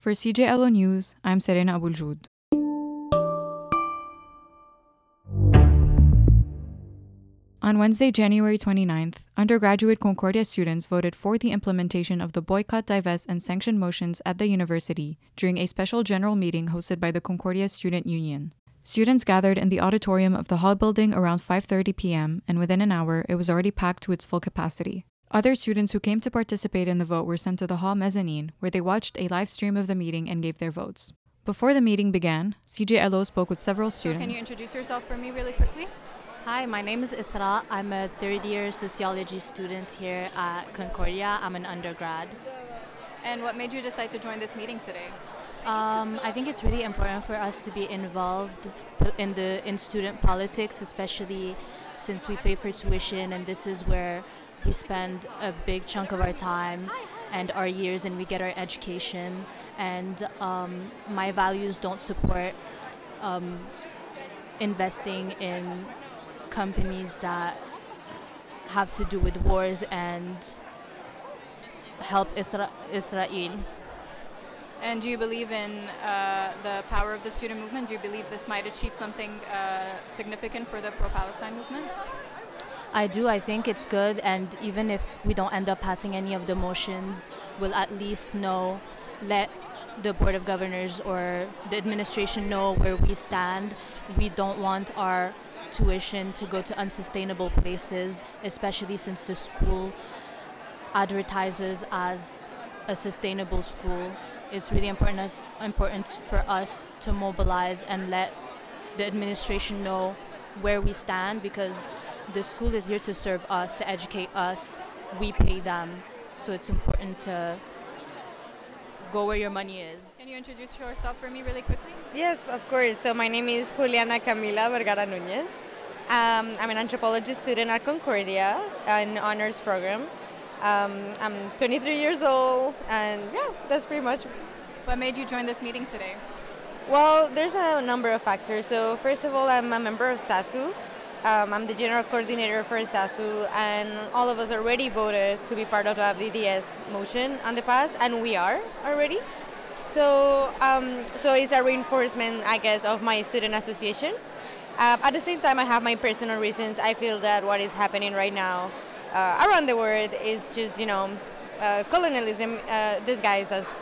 For CJLO News, I'm Serena Abuljoud. On Wednesday, January 29th, undergraduate Concordia students voted for the implementation of the boycott, divest, and sanction motions at the university during a special general meeting hosted by the Concordia Student Union. Students gathered in the auditorium of the hall building around 5:30 p.m., and within an hour, it was already packed to its full capacity. Other students who came to participate in the vote were sent to the hall mezzanine, where they watched a live stream of the meeting and gave their votes. Before the meeting began, CJLO spoke with several students. Can you introduce yourself for me really quickly? Hi, my name is Isra. I'm a third-year sociology student here at Concordia. I'm an undergrad. And what made you decide to join this meeting today? I think it's really important for us to be involved in student politics, especially since we pay for tuition, and this is where we spend a big chunk of our time and our years, and we get our education. And my values don't support investing in companies that have to do with wars and help Israel. And do you believe in the power of the student movement? Do you believe this might achieve something significant for the pro-Palestine movement? I do. I think it's good, and even if we don't end up passing any of the motions, we'll at least let the Board of Governors or the administration know where we stand. We don't want our tuition to go to unsustainable places, especially since the school advertises as a sustainable school. It's really important for us to mobilize and let the administration know where we stand, because the school is here to serve us, to educate us. We pay them, so it's important to go where your money is. Can you introduce yourself for me really quickly? Yes, of course. So my name is Juliana Camila Vergara Nunez. I'm an anthropology student at Concordia, an honors program. I'm 23 years old, and yeah, that's pretty much. What made you join this meeting today? Well, there's a number of factors. So first of all, I'm a member of SASU. I'm the general coordinator for SASU, and all of us already voted to be part of the VDS motion on the past, and we are already. So it's a reinforcement, I guess, of my student association. At the same time, I have my personal reasons. I feel that what is happening right now around the world is just, colonialism disguised as,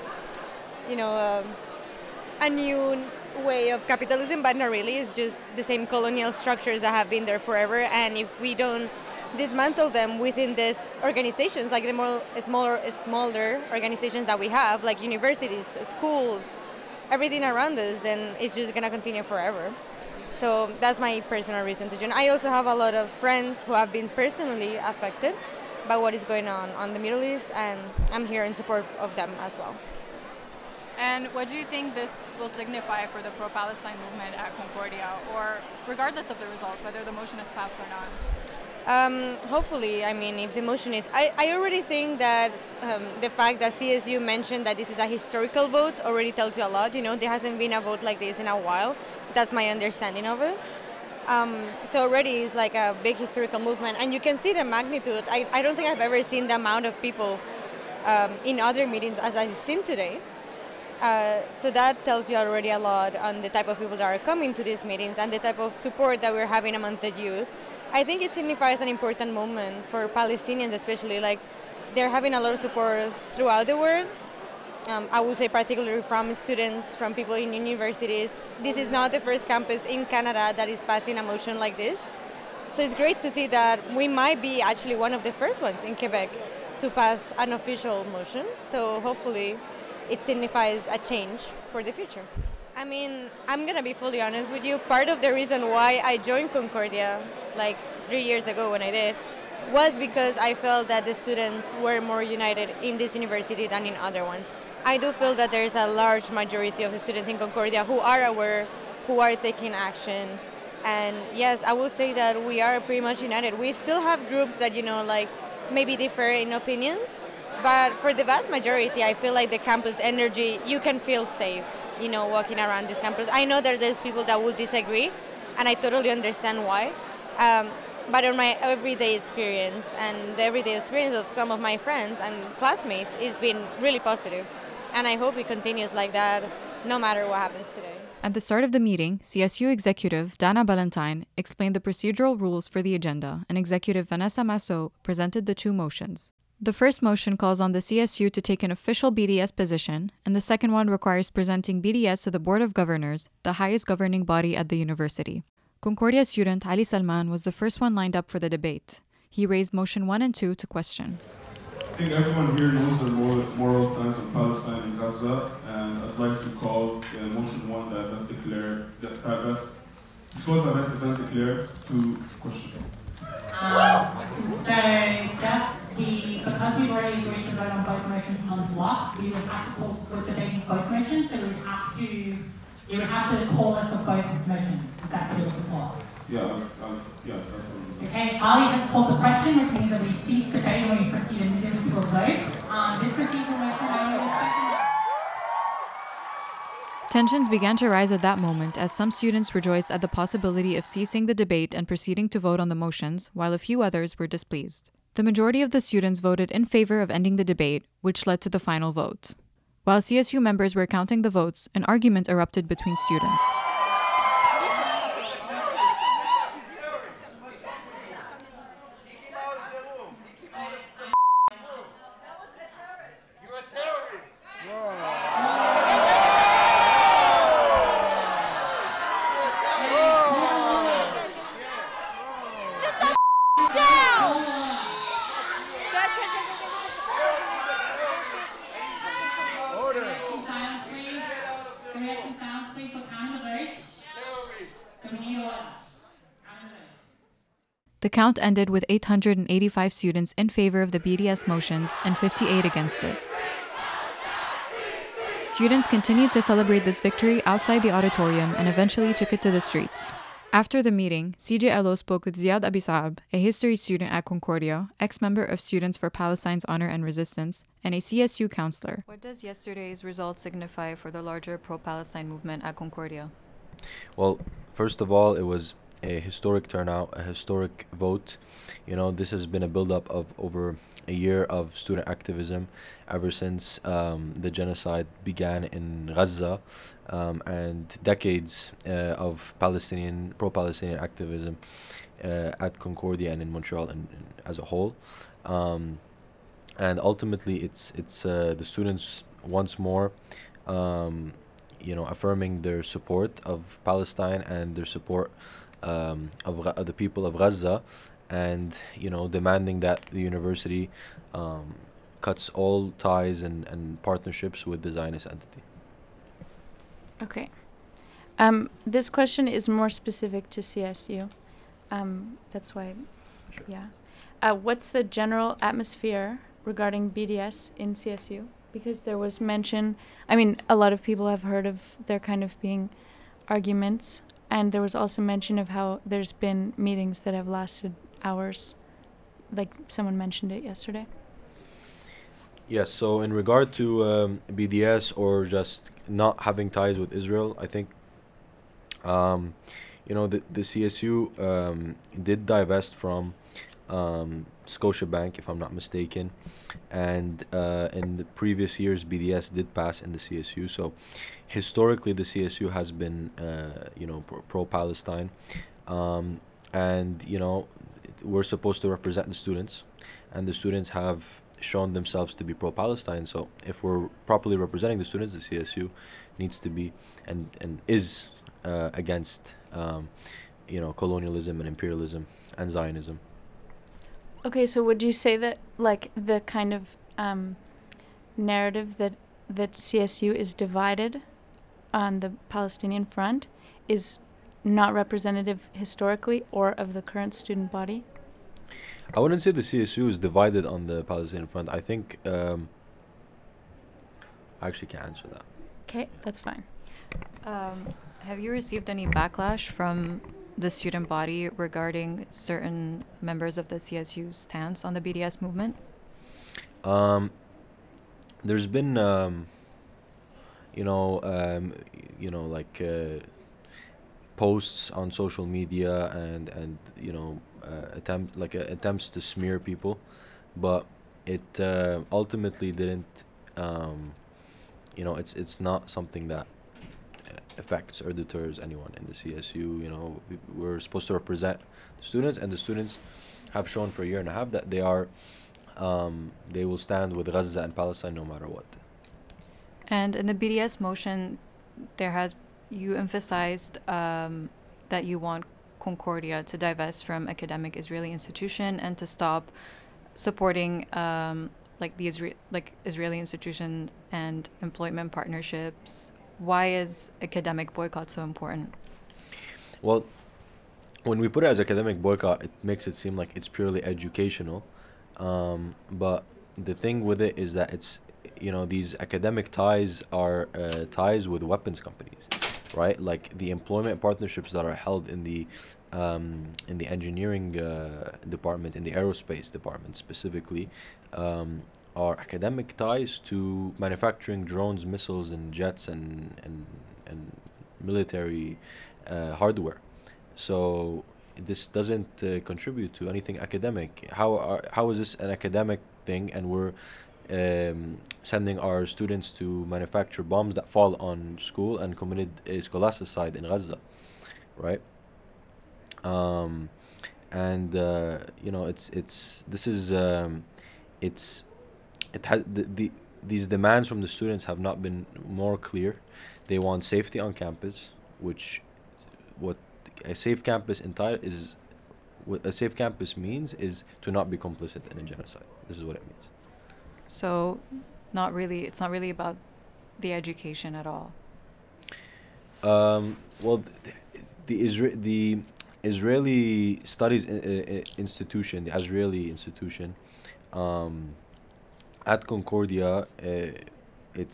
a new way of capitalism, but not really. It's just the same colonial structures that have been there forever, and if we don't dismantle them within these organizations, like the more smaller organizations that we have, like universities, schools, everything around us, then it's just going to continue forever. So that's my personal reason to join. I also have a lot of friends who have been personally affected by what is going on the Middle East, and I'm here in support of them as well. And what do you think this will signify for the pro-Palestine movement at Concordia, or regardless of the result, whether the motion is passed or not? Hopefully, I mean, if the motion is... I already think that the fact that CSU mentioned that this is a historical vote already tells you a lot. There hasn't been a vote like this in a while. That's my understanding of it. So already it's like a big historical movement, and you can see the magnitude. I don't think I've ever seen the amount of people in other meetings as I've seen today. So that tells you already a lot on the type of people that are coming to these meetings and the type of support that we're having among the youth. I think it signifies an important moment for Palestinians, especially. Like, they're having a lot of support throughout the world. I would say particularly from students, from people in universities. This is not the first campus in Canada that is passing a motion like this. So it's great to see that we might be actually one of the first ones in Quebec to pass an official motion. So hopefully it signifies a change for the future. I mean, I'm going to be fully honest with you. Part of the reason why I joined Concordia, like 3 years ago when I did, was because I felt that the students were more united in this university than in other ones. I do feel that there's a large majority of the students in Concordia who are aware, who are taking action. And yes, I will say that we are pretty much united. We still have groups that, maybe differ in opinions. But for the vast majority, I feel like the campus energy, you can feel safe, walking around this campus. I know that there's people that will disagree, and I totally understand why. But on my everyday experience and the everyday experience of some of my friends and classmates, it's been really positive. And I hope it continues like that no matter what happens today. At the start of the meeting, CSU Executive Dana Ballantyne explained the procedural rules for the agenda, and Executive Vanessa Massot presented the two motions. The first motion calls on the CSU to take an official BDS position, and the second one requires presenting BDS to the Board of Governors, the highest governing body at the university. Concordia student Ali Salman was the first one lined up for the debate. He raised motion 1 and 2 to question. I think everyone here knows the moral stance of Palestine and Gaza, and I'd like to call motion 1 divest declare, disclose divest event declare to question. Because we've already agreed to vote on both motions on block, we would have to call for debating both motions, so you would have to call it for both motions. That feels the floor. Yeah, that's what Okay, Ali has called the question, which means that we cease debate when we proceed immediately to a vote. This procedural motion, I will second. Tensions began to rise at that moment as some students rejoiced at the possibility of ceasing the debate and proceeding to vote on the motions, while a few others were displeased. The majority of the students voted in favor of ending the debate, which led to the final vote. While CSU members were counting the votes, an argument erupted between students. The count ended with 885 students in favor of the BDS motions and 58 against it. Students continued to celebrate this victory outside the auditorium and eventually took it to the streets. After the meeting, CJLO spoke with Ziad Abisaab, a history student at Concordia, ex-member of Students for Palestine's Honor and Resistance, and a CSU counselor. What does yesterday's result signify for the larger pro-Palestine movement at Concordia? Well, first of all, it was a historic turnout, a historic vote. This has been a build-up of over a year of student activism ever since the genocide began in Gaza, and decades of pro-Palestinian activism at Concordia and in Montreal and as a whole. And ultimately, it's the students once more affirming their support of Palestine and their support of the people of Gaza, and demanding that the university cuts all ties and partnerships with the Zionist entity. Okay. This question is more specific to CSU. That's why, Sure. yeah. What's the general atmosphere regarding BDS in CSU? Because there was mention, a lot of people have heard of there kind of being arguments, and there was also mention of how there's been meetings that have lasted hours, like someone mentioned it yesterday. Yes, so in regard to BDS or just not having ties with Israel, I think the CSU did divest from Scotiabank, if I'm not mistaken, and in the previous years BDS did pass in the CSU. So historically the CSU has been pro-Palestine, and we're supposed to represent the students, and the students have shown themselves to be pro-Palestine. So if we're properly representing the students, the CSU needs to be and is against colonialism and imperialism and Zionism. Okay, so would you say that like the kind of narrative that CSU is divided on the Palestinian front is not representative historically or of the current student body? I wouldn't say the CSU is divided on the Palestinian front. I think I actually can't answer that. Okay, that's fine. Have you received any backlash from the student body regarding certain members of the CSU's stance on the BDS movement? There's been posts on social media and attempts to smear people, but it ultimately didn't it's not something that affects or deters anyone in the CSU. We're supposed to represent the students, and the students have shown for a year and a half that they will stand with Gaza and Palestine no matter what. And in the BDS motion, you emphasized that you want Concordia to divest from academic Israeli institution and to stop supporting Israeli institution and employment partnerships. Why is academic boycott so important? Well, when we put it as academic boycott, it makes it seem like it's purely educational. But the thing with it is that it's, these academic ties are ties with weapons companies, right? Like the employment partnerships that are held in the engineering department, in the aerospace department specifically, are academic ties to manufacturing drones, missiles, and jets and military hardware. So this doesn't contribute to anything academic. How is this an academic thing, and we're sending our students to manufacture bombs that fall on school and committed scholasticide in Gaza, right? These demands from the students have not been more clear. They want safety on campus, which what a safe campus what a safe campus means is to not be complicit in a genocide. This is what it means. So, it's not really about the education at all. Well, the Israeli Studies Institution, the Israeli institution, at Concordia, it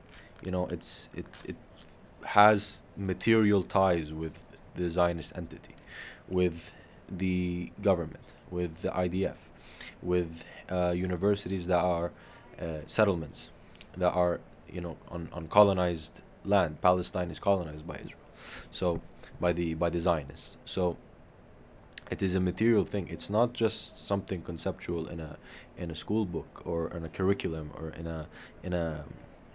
has material ties with the Zionist entity, with the government, with the IDF, with universities that are settlements that are on colonized land. Palestine is colonized by Israel, so by the Zionists. So it is a material thing. It's not just something conceptual in a school book or in a curriculum or in a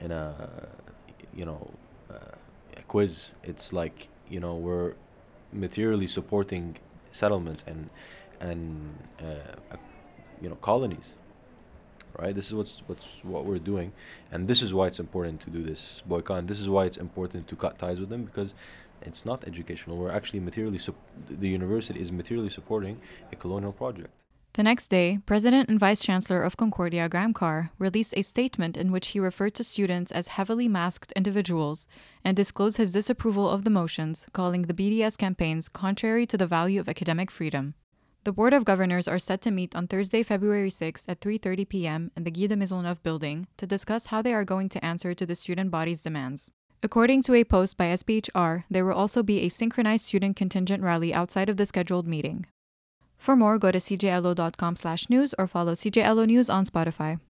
a quiz. It's like we're materially supporting settlements and colonies, right? This is what we're doing, and this is why it's important to do this boycott. And this is why it's important to cut ties with them, because it's not educational. We're actually the university is materially supporting a colonial project. The next day, President and Vice Chancellor of Concordia, Graham Carr, released a statement in which he referred to students as heavily masked individuals and disclosed his disapproval of the motions, calling the BDS campaigns contrary to the value of academic freedom. The Board of Governors are set to meet on Thursday, February 6th at 3:30 p.m. in the Guy de Maisonneuve building to discuss how they are going to answer to the student body's demands. According to a post by SPHR, there will also be a synchronized student contingent rally outside of the scheduled meeting. For more, go to cjlo.com/news or follow CJLO News on Spotify.